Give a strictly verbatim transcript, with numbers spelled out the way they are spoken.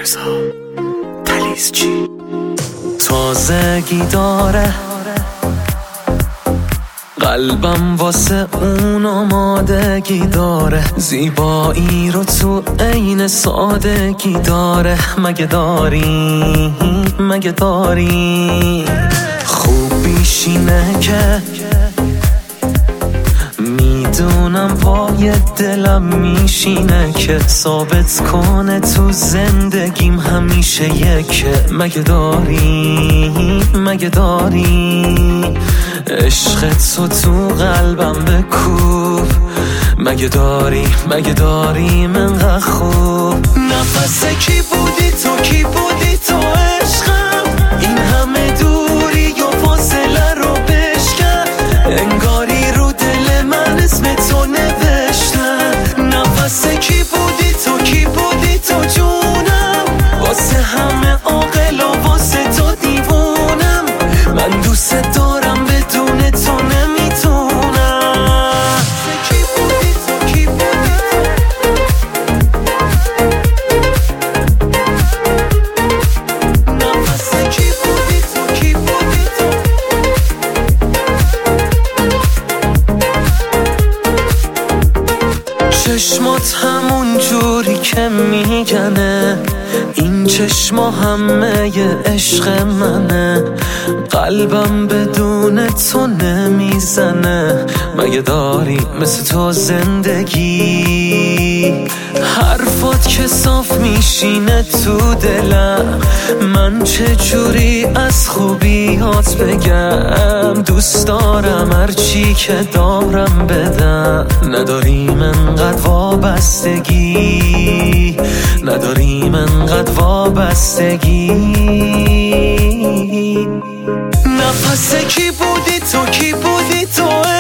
مرزا تلیزچی تازگی داره قلبم واسه اون آمادگی داره، زیبایی رو تو عین سادگی داره. مگه داری مگه داری خوبیش اینه که میدونم پای دلم میشینه که ثابت کنه تو زندگیم همیشه یکه. مگه داری مگه داری عشق تو تو قلبم بکوب. مگه داری مگه داری منقدر خوب نفس کی بودی تو کی بودی تو عشقم، این همه دوری و فاصله رو بشکن، انگاری رو دل من اسم تو نوشتم. نفس کی بودی تو کی بودی تو جونم، واسه همه عاقل و واسه تو دیوونم، من دوست دارم بدون تو نمیتونم. کی بودی تو کی بودی تو نفس کی بودی تو کی بودی تو چشمات همون جوری که میگنه، این چشما همه ی عشق منه، قلبم بدون تو نمیزنه. مگه داری مثل تو زندگی، حرفات که صاف میشینه تو دلم، من چه جوری از خوبیات بگم، دوست دارم هرچی که دارم بدم. نداریم انقدر وابستگی، نداریم انقدر وابستگی. نفس کی بودی تو کی بودی تو